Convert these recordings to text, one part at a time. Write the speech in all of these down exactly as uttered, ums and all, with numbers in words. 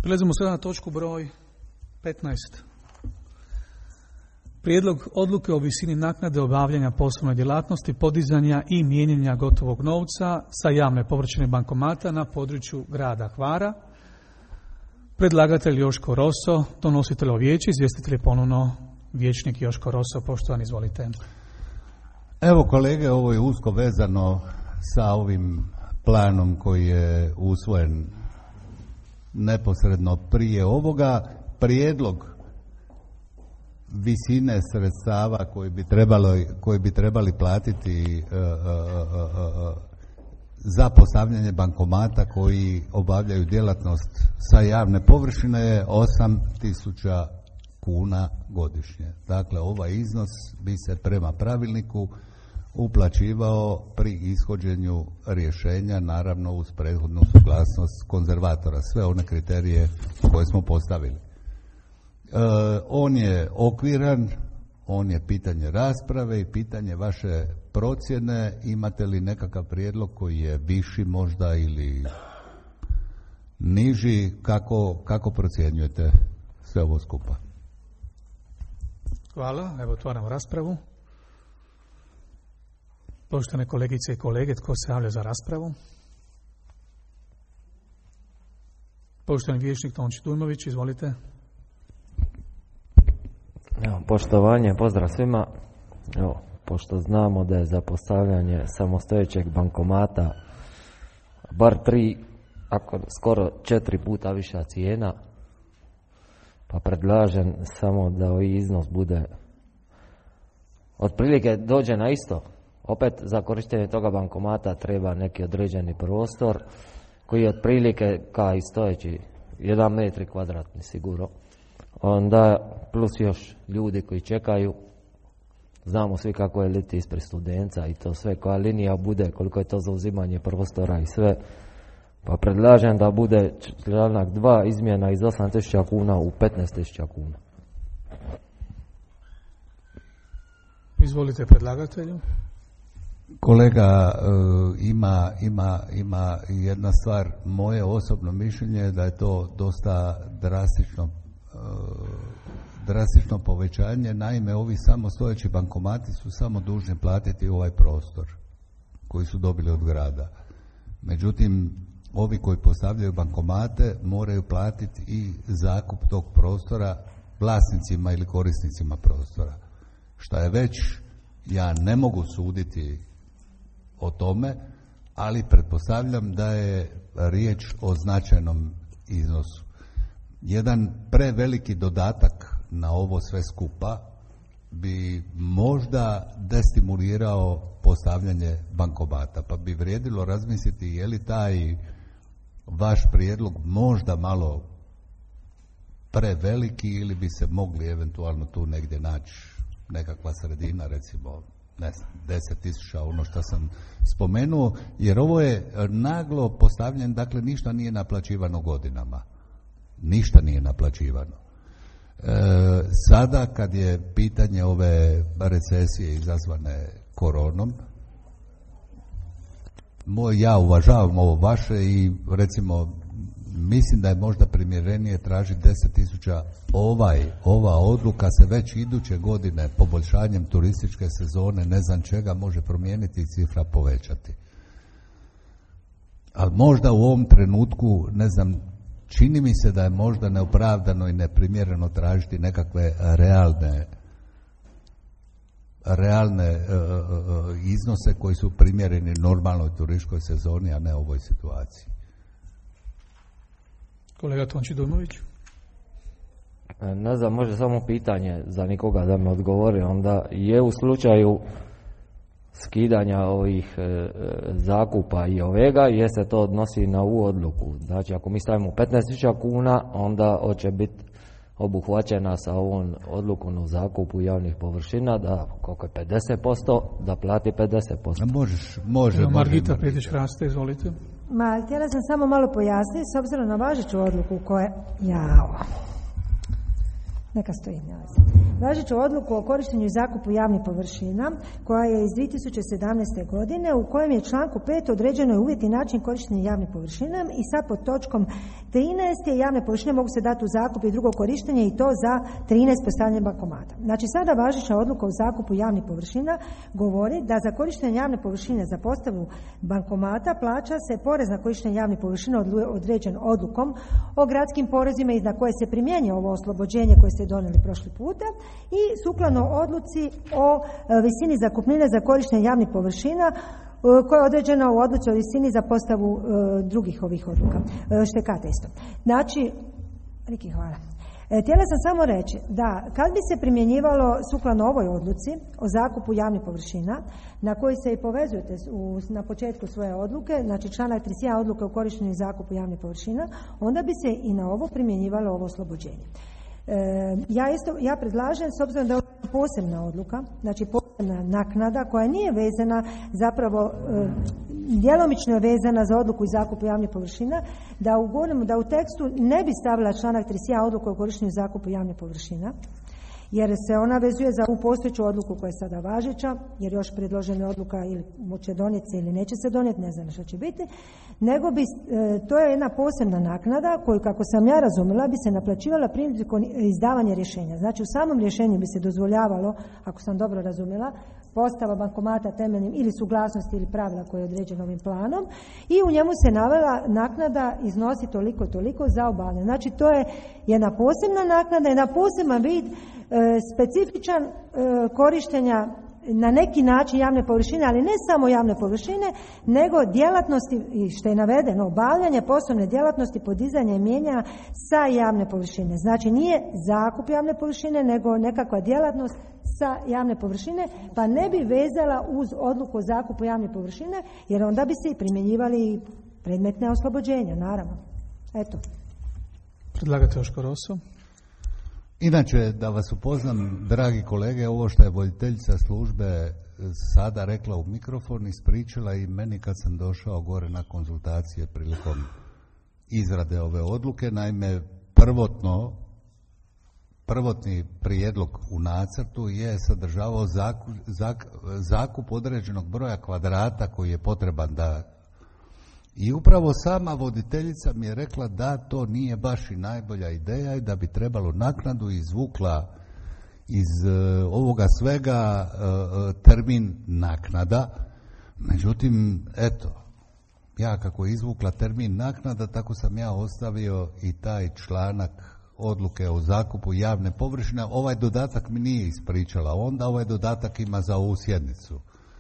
Prelazimo sada na točku broj petnaest. Prijedlog odluke o visini naknade obavljanja poslovne djelatnosti, podizanja i mijenjanja gotovog novca sa javne površine bankomata na području grada Hvara. Predlagatelj Joško Roso, donositelj vijeća, izvjestitelj je ponovno vijećnik Joško Roso. Poštovani, izvolite. Evo kolege, ovo je usko vezano sa ovim planom koji je usvojen neposredno prije ovoga. Prijedlog visine sredstava koji bi trebali, koji bi trebali platiti uh, uh, uh, uh, za postavljanje bankomata koji obavljaju djelatnost sa javne površine je osam tisuća kuna godišnje. Dakle, ovaj iznos bi se prema pravilniku uplaćivao pri ishođenju rješenja, naravno uz prethodnu suglasnost konzervatora, sve one kriterije koje smo postavili. E, on je okviran, on je pitanje rasprave i pitanje vaše procjene. Imate li nekakav prijedlog koji je viši možda ili niži? Kako, kako procjenjujete sve ovo skupa? Hvala, evo otvaramo raspravu. Poštovane kolegice i kolege, tko se javlja za raspravu? Poštovani vijećnik Tonči Dujmović, izvolite. Evo, poštovanje, pozdrav svima. Evo, pošto znamo da je za postavljanje samostojećeg bankomata bar tri, ako skoro četiri puta viša cijena, pa predlažem samo da ovaj iznos bude otprilike dođe na isto. Opet za korištenje toga bankomata treba neki određeni prostor koji je otprilike kao i stojeći jedan metri kvadratni sigurno. Onda plus još ljudi koji čekaju. Znamo svi kako je liti ispred Studenca i to sve, koja linija bude, koliko je to za uzimanje prostora i sve. Pa predlažem da bude članak dva izmjena iz osam tisuća kuna u petnaest tisuća kuna. Izvolite predlagatelju. Kolega, ima, ima, ima jedna stvar, moje osobno mišljenje je da je to dosta drastično, drastično povećanje. Naime, ovi samostojeći bankomati su samo dužni platiti ovaj prostor koji su dobili od grada. Međutim, ovi koji postavljaju bankomate moraju platiti i zakup tog prostora vlasnicima ili korisnicima prostora. Šta je već, ja ne mogu suditi o tome, ali pretpostavljam da je riječ o značajnom iznosu. Jedan preveliki dodatak na ovo sve skupa bi možda destimulirao postavljanje bankomata, pa bi vrijedilo razmisliti je li taj vaš prijedlog možda malo preveliki ili bi se mogli eventualno tu negdje naći nekakva sredina, recimo ne znam, deset tisuća, ono što sam spomenuo, jer ovo je naglo postavljen, dakle ništa nije naplaćivano godinama. Ništa nije naplaćivano. E, sada kad je pitanje ove recesije izazvane koronom, moj, ja uvažavam ovo vaše i recimo mislim da je možda primjerenije tražiti deset tisuća. Ovaj, ova odluka se već iduće godine poboljšanjem turističke sezone, ne znam čega, može promijeniti i cifra povećati. Ali možda u ovom trenutku, ne znam, čini mi se da je možda neopravdano i neprimjereno tražiti nekakve realne realne uh, uh, iznose koji su primjereni normalnoj turističkoj sezoni, a ne ovoj situaciji. Kolega Tonči Dujmović. Ne znam, može samo pitanje za nikoga da me odgovori. Onda je u slučaju skidanja ovih e, zakupa i ovega, je se to odnosi na ovu odluku. Znači, ako mi stavimo petnaest tisuća kuna, onda hoće biti obuhvaćena sa ovom odlukom o zakupu javnih površina, da koliko je pedeset posto, da plati pedeset posto. Možeš, može, može. Margita Petić-Raste, izvolite. Ma, htjela sam samo malo pojasniti, s obzirom na važeću odluku koja... Jao. Neka stoji, nalazi. Važeću odluku o korištenju i zakupu javnih površina koja je iz dvije tisuće sedamnaeste. godine u kojem je članku pet određeno je uvjet i način korištenja javnih površina i sad pod točkom trinaest je javne površine mogu se dati u zakup i drugo korištenje i to za trinaest postavljanja bankomata. Znači sada važeća odluka o zakupu javnih površina govori da za korištenje javne površine za postavu bankomata plaća se porez na korištenje javnih površina određen odlukom o gradskim porezima i na koje se primjenjuje ovo oslobođenje koje ste donijeli prošli puta i sukladno odluci o visini zakupnine za korištenje javnih površina koja je određena u odluci o visini za postavu e, drugih ovih odluka. E, štekata isto. Znači, Riki, hvala. E, htjela sam samo reći da kad bi se primjenjivalo sukladno ovoj odluci o zakupu javnih površina na koji se i povezujete u, na početku svoje odluke, znači članak trideset jedan odluke o korištenju i zakupu javnih površina, onda bi se i na ovo primjenjivalo ovo oslobođenje. E, ja isto, ja predlažem, s obzirom da je posebna odluka, znači posebna naknada koja nije vezana, zapravo e, djelomično je vezana za odluku i zakupu javnih površina, da ugovorimo da u tekstu ne bi stavila članak trideset jedan odluku o korištenju i zakupu javnih površina, jer se ona vezuje za ovu postojeću odluku koja je sada važeća, jer još predložena odluka ili će donijeti se ili neće se donijeti, ne znam što će biti, nego bi, e, to je jedna posebna naknada koju, kako sam ja razumjela, bi se naplaćivala prilikom izdavanja rješenja. Znači u samom rješenju bi se dozvoljavalo, ako sam dobro razumjela, postava bankomata temeljem ili suglasnosti ili pravila koje je određeno ovim planom i u njemu se navela naknada iznosi toliko i toliko za obavljanje. Znači to je jedna posebna naknada, jedna poseban vid e, specifičan e, korištenja na neki način javne površine, ali ne samo javne površine, nego djelatnosti, i što je navedeno, obavljanje poslovne djelatnosti, podizanje i mijenja sa javne površine. Znači nije zakup javne površine, nego nekakva djelatnost sa javne površine, pa ne bi vezala uz odluku o zakupu javne površine, jer onda bi se i primjenjivali predmetne oslobođenja, naravno. Eto. Predlagatelj Joško Roso. Inače, da vas upoznam, dragi kolege, ovo što je voditeljica službe sada rekla u mikrofon, ispričala i meni kad sam došao gore na konzultacije prilikom izrade ove odluke. Naime, prvotno, prvotni prijedlog u nacrtu je sadržavao zakup, zakup određenog broja kvadrata koji je potreban da... I upravo sama voditeljica mi je rekla da to nije baš i najbolja ideja i da bi trebalo naknadu izvukla iz uh, ovoga svega uh, termin naknada. Međutim, eto, ja kako je izvukla termin naknada, tako sam ja ostavio i taj članak odluke o zakupu javne površine. Ovaj dodatak mi nije ispričala, onda ovaj dodatak ima za ovu sjednicu.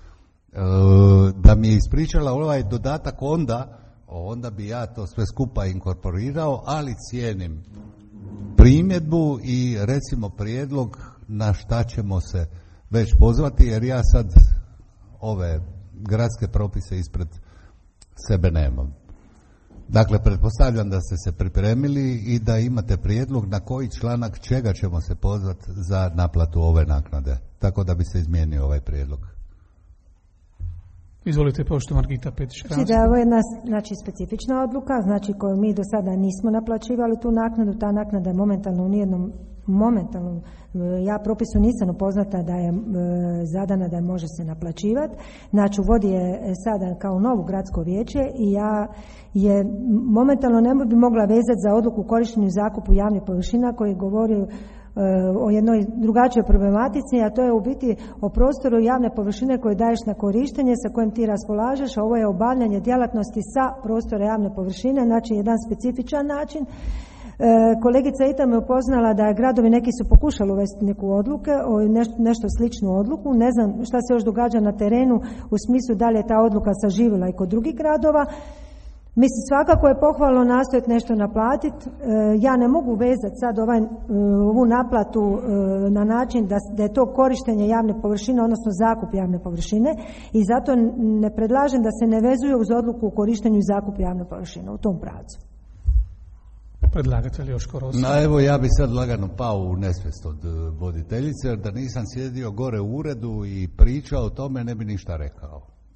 Da mi je ispričala ovaj dodatak onda, onda bi ja to sve skupa inkorporirao, ali cijenim primjedbu i recimo prijedlog na šta ćemo se već pozvati, jer ja sad ove gradske propise ispred sebe nemam. Dakle, pretpostavljam da ste se pripremili i da imate prijedlog na koji članak čega ćemo se pozvati za naplatu ove naknade, tako da bi se izmijenio ovaj prijedlog. Izvolite, pošto Margita Petić-Kranjska. Znači da je ovo jedna, znači, specifična odluka, znači koju mi do sada nismo naplaćivali tu naknadu, ta naknada je momentalno u nijednom momentalnom, ja propisu nisam upoznata da je e, zadana da je može se naplaćivati. Znači u vodi je sada kao novo gradsko vijeće i ja je momentalno ne bi mogla vezati za odluku o korištenju i zakupu javnih površina koji govori o jednoj drugačijoj problematici, a to je u biti o prostoru javne površine koje daješ na korištenje, sa kojim ti raspolažeš, a ovo je obavljanje djelatnosti sa prostora javne površine, znači jedan specifičan način. E, kolegica Ita me upoznala da gradovi neki su pokušali uvesti neku odluku, nešto, nešto sličnu odluku, ne znam šta se još događa na terenu u smislu da li je ta odluka saživjela i kod drugih gradova. Mislim, svakako je pohvalno nastojati nešto naplatiti. E, ja ne mogu vezati sad ovaj, ovu naplatu e, na način da, da je to korištenje javne površine, odnosno zakup javne površine i zato ne predlažem da se ne vezuje uz odluku o korištenju i zakupu javne površine u tom pravcu. Predlagatelj Joško Roso. No, evo, ja bi sad lagano pao u nesvijest od voditeljice, jer da nisam sjedio gore u uredu i pričao o tome, ne bi ništa rekao.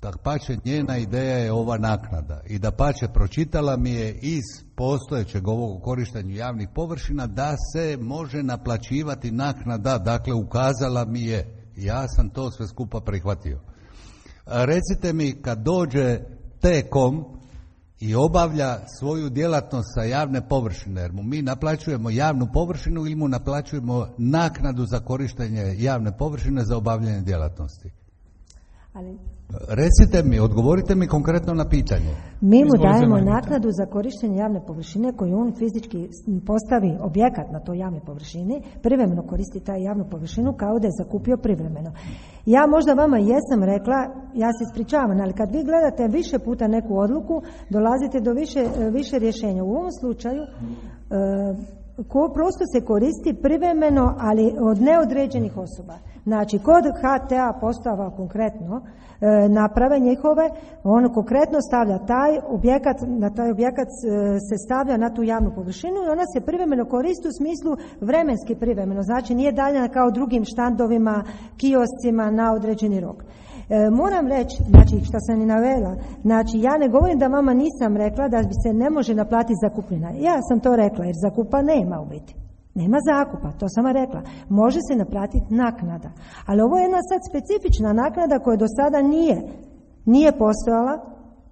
Dapače, njena ideja je ova naknada i dapače pročitala mi je iz postojećeg ovog korištenju javnih površina da se može naplaćivati naknada, dakle ukazala mi je, ja sam to sve skupa prihvatio. Recite mi, kad dođe T-com i obavlja svoju djelatnost sa javne površine, jer mu mi naplaćujemo javnu površinu ili mu naplaćujemo naknadu za korištenje javne površine za obavljanje djelatnosti? Ali... Recite mi, odgovorite mi konkretno na pitanje. Mi mu dajemo naknadu za korištenje javne površine koju on fizički postavi objekat na toj javnoj površini, privremeno koristi taj javnu površinu kao da je zakupio privremeno. Ja možda vama jesam rekla, ja se ispričavam, ali kad vi gledate više puta neku odluku, dolazite do više, više rješenja. U ovom slučaju ko prostor se koristi privremeno, ali od neodređenih osoba. Znači, kod H T A postava konkretno e, naprave njihove, on konkretno stavlja taj objekat, na taj objekat e, se stavlja na tu javnu površinu i ona se privremeno koristi u smislu vremenski privremeno, znači nije daljena kao drugim štandovima, kioscima na određeni rok. E, moram reći, znači što sam i navela, znači ja ne govorim da vama nisam rekla da bi se ne može naplatiti zakupnina. Ja sam to rekla jer zakupa nema u biti. Nema zakupa, to sam rekla. Može se naplatiti naknada. Ali ovo je jedna sad specifična naknada koja do sada nije, nije postojala e,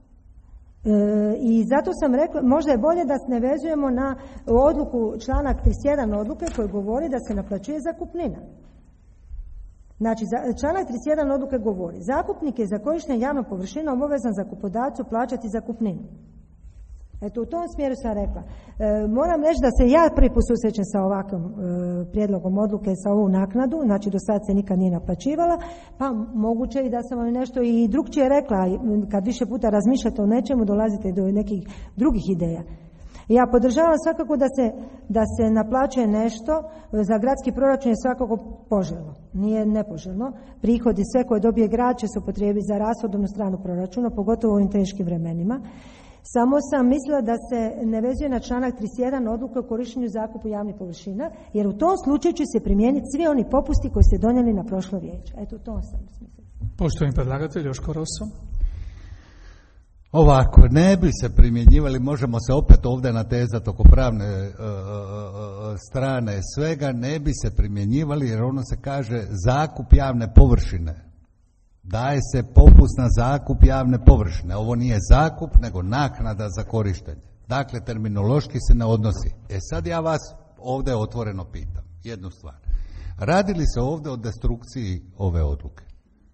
i zato sam rekla, možda je bolje da se ne vezujemo na odluku, članak trideset jedan odluke koji govori da se naplaćuje zakupnina. Znači, članak trideset jedan odluke govori, zakupnik je za korištenje javnom površinom obavezan zakupodavcu plaćati zakupninu. Eto, u tom smjeru sam rekla. E, moram reći da se ja prvi put susrećem sa ovakvim e, prijedlogom odluke, sa ovu naknadu, znači do sad se nikad nije naplaćivala, pa moguće i da sam vam nešto i drugčije rekla, kad više puta razmišljate o nečemu, dolazite do nekih drugih ideja. Ja podržavam svakako da se, da se naplaćuje nešto, za gradski proračun je svakako poželjno, nije nepoželjno. Prihodi sve koje dobije grad će se upotrijebiti za rashodovnu stranu proračuna, pogotovo u ovim teškim vremenima. Samo sam mislila da se ne vezuje na članak trideset jedan odluke o korištenju zakupu javnih površina, jer u tom slučaju će se primijeniti svi oni popusti koji ste donijeli na prošlo vijeće. Eto, to sam mislila. Poštovani predlagatelj Joško Rosso. Ovako, ne bi se primjenjivali, možemo se opet ovdje natezati oko pravne uh, uh, strane svega, ne bi se primjenjivali jer ono se kaže zakup javne površine. Daje se popust na zakup javne površine. Ovo nije zakup, nego naknada za korištenje. Dakle, terminološki se ne odnosi. E sad ja vas ovdje otvoreno pitam jednu stvar. Radi li se ovdje o destrukciji ove odluke?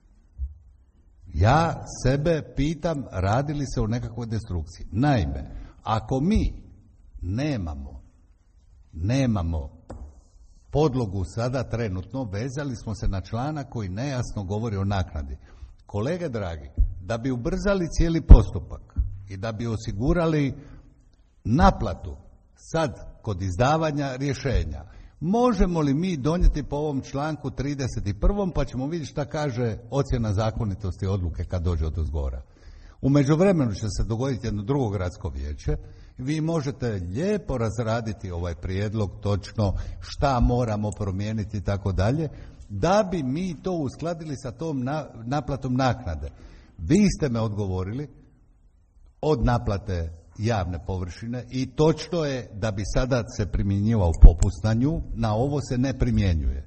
Ja sebe pitam, radi li se o nekakvoj destrukciji? Naime, ako mi nemamo, nemamo podlogu sada trenutno, vezali smo se na članak koji nejasno govori o naknadi. Kolege dragi, da bi ubrzali cijeli postupak i da bi osigurali naplatu sad kod izdavanja rješenja, možemo li mi donijeti po ovom članku trideset jedan pa ćemo vidjeti šta kaže ocjena zakonitosti odluke kad dođe od uzgora. U međuvremenu će se dogoditi jedno drugo gradsko vijeće. Vi možete lijepo razraditi ovaj prijedlog točno šta moramo promijeniti i tako dalje, da bi mi to uskladili sa tom na, naplatom naknade. Vi ste me odgovorili od naplate javne površine i točno je da bi sada se primjenjivao popust na nju, na ovo se ne primjenjuje.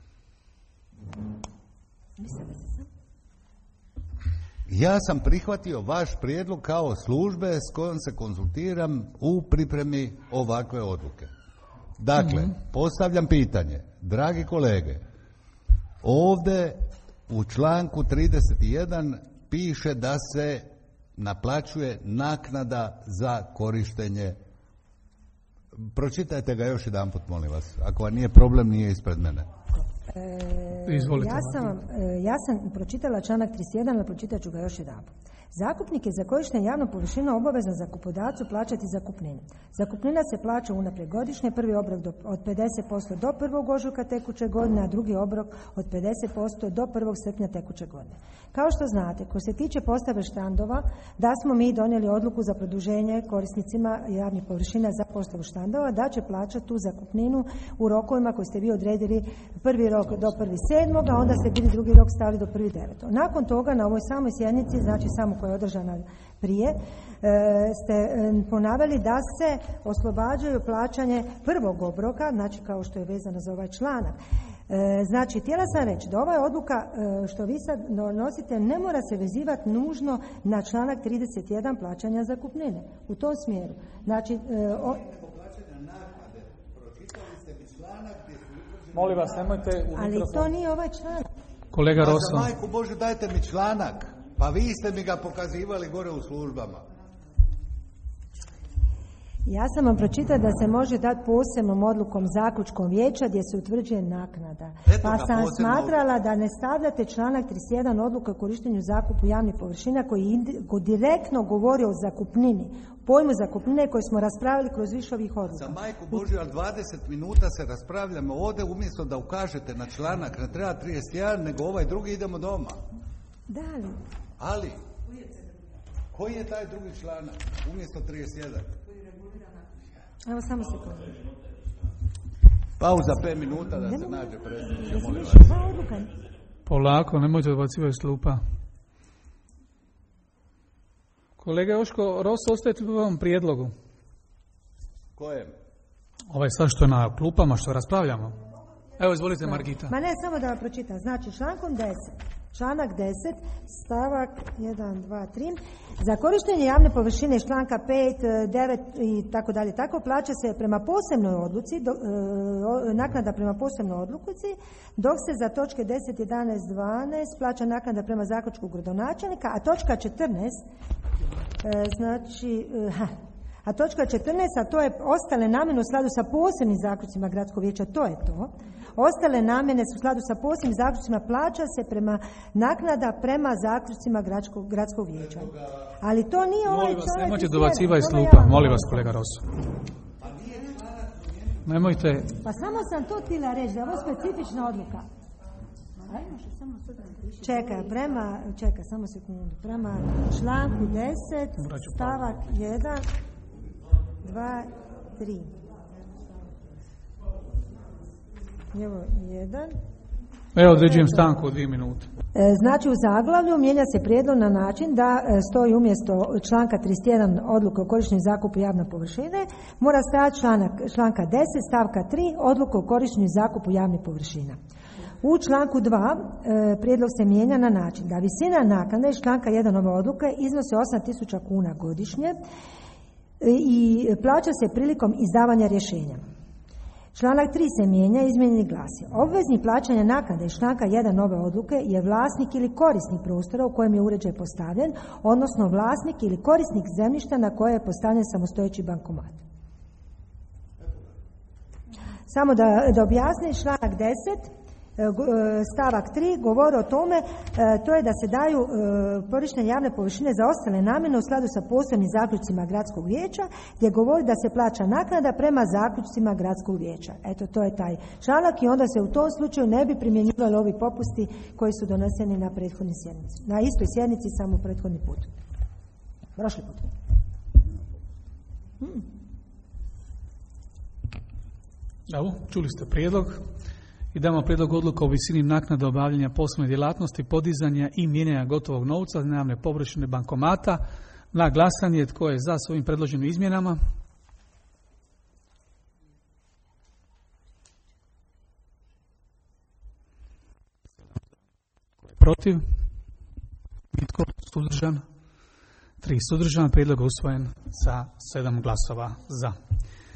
Ja sam prihvatio vaš prijedlog kao službe s kojom se konzultiram u pripremi ovakve odluke. Dakle, mm-hmm. postavljam pitanje, dragi kolege, ovdje u članku trideset jedan piše da se naplaćuje naknada za korištenje. Pročitajte ga još jedanput, molim vas. Ako vam nije problem, nije ispred mene. E, ja, sam, ja sam pročitala članak trideset jedan, ali pročitat ću ga još jedanput. Zakupnik je za korištenje javnom površinom obavezan zakupodavcu plaćati zakupninu. Zakupnina se plaća unaprijed godišnje, prvi obrok do, od pedeset posto do prvog ožujka tekuće godine, a drugi obrok od pedeset posto do prvog srpnja tekuće godine. Kao što znate, ko se tiče postave štandova, da smo mi donijeli odluku za produženje korisnicima javnih površina za postavu štandova, da će plaćati tu zakupninu u rokovima koji ste vi odredili, prvi rok do prvi sedmog, a onda ste bili drugi rok stavili do prvi devetog. Nakon toga na ovoj samoj sjednici, znači samo koja je održana prije, e, ste ponavljali da se oslobađaju plaćanje prvog obroka, znači kao što je vezano za ovaj članak. E, znači, htjela sam reći da ova odluka e, što vi sad donosite ne mora se vezivati nužno na članak trideset jedan plaćanja zakupnine. U tom smjeru. Znači, e, o... Molim vas, nemojte u Ali mikrofon. to nije ovaj članak. Kolega Pa Rosso. za majku Božju dajte mi članak. Pa vi ste mi ga pokazivali gore u službama. Ja sam vam pročitala da se može dati posebnom odlukom zaključkom vijeća gdje se utvrđuje naknada. Eto Pa ga, sam posebno- smatrala da ne stavljate članak trideset jedan odluka o korištenju zakupu javnih površina koji indi- koji direktno govori o zakupnini. Pojmu zakupnine koji smo raspravili kroz više ovih odluka. Za majku Božju, ali dvadeset minuta se raspravljamo ovdje, umjesto da ukažete na članak, ne treba trideset jedan, nego ovaj drugi, idemo doma. Da li? Ali, koji je taj drugi članak, umjesto trideset jedan? Evo samo sekundu. Pauza pet minuta da Ne se mogu- nađe predsjedniče, Jesu molim više vas. dva odluka? Polako, nemojte odbacivati s klupa. Kolega Joško, Rosso, ostajete u ovom prijedlogu. Kojem? Ovaj sad što je na klupama, što raspravljamo. Evo, izvolite, Margita. Ma ne, samo da vam pročitam. Znači, člankom deset, članak deset, stavak jedan, dva, tri, za korištenje javne površine iz članka pet, devet i tako dalje, tako plaća se prema posebnoj odluci, do, e, o- naknada prema posebnoj odluci, dok se za točke deset, jedanaest, dvanaest plaća naknada prema zaključku gradonačelnika, a točka četrnaest, e, znači, e, ha, a točka četrnaest, a to je ostale namjene u skladu sa posebnim zaključcima gradskog vijeća, to je to. Ostale namjene su u skladu sa posebnim zaključcima, plaća se prema naknada prema zaključcima gradskog, gradskog vijeća. Ali to nije ovaj Molim vas, članak nemojte trideset jedan, dobacivati s to me klupa. ja- Molim vas, kolega Rosso. Nemojte. Pa samo sam to htjela reći, da je ovo specifična odluka. Čekaj, prema, čekaj, samo sekundu. Prema članku deset, stavak jedan, dva, tri. Evo, jedan. Evo, određujem stanku od dvije minute. E, Znači u zaglavlju mijenja se prijedlog na način da e, stoji umjesto članka trideset jedan odluke o korištenju zakupu javne površine, mora stajati članak, članka deset stavka tri odluka o korištenju zakupu javnih površina. U članku dva e, prijedlog se mijenja na način da visina naknade iz članka jedan ove odluke iznosi osam tisuća kuna godišnje e, i plaća se prilikom izdavanja rješenja. Članak tri se mijenja i izmijenjeni glasi. Obveznik plaćanja naknade iz članka jedan ove odluke je vlasnik ili korisnik prostora u kojem je uređaj postavljen, odnosno vlasnik ili korisnik zemljišta na koje je postavljen samostojeći bankomat. Samo da, da objasnim, članak deset, stavak tri govori o tome, to je da se daju korištenje javne površine za ostale namjene u skladu sa posebnim zaključcima gradskog vijeća, gdje govori da se plaća naknada prema zaključcima gradskog vijeća. Eto, to je taj članak i onda se u tom slučaju ne bi primjenjivali ovi popusti koji su doneseni na prethodnoj sjednici. Na istoj sjednici, samo prethodni put. Prošli put. Hmm. Evo, čuli ste prijedlog. Idemo prijedlog odluka o visini naknade obavljanja poslovne djelatnosti, podizanja i mijenjanja gotovog novca na javne površine bankomata. Na glasanje tko je za s ovim predloženim izmjenama? Protiv? Nitko? Suzdržan? Tri suzdržan. Prijedlog je usvojen sa sedam glasova za.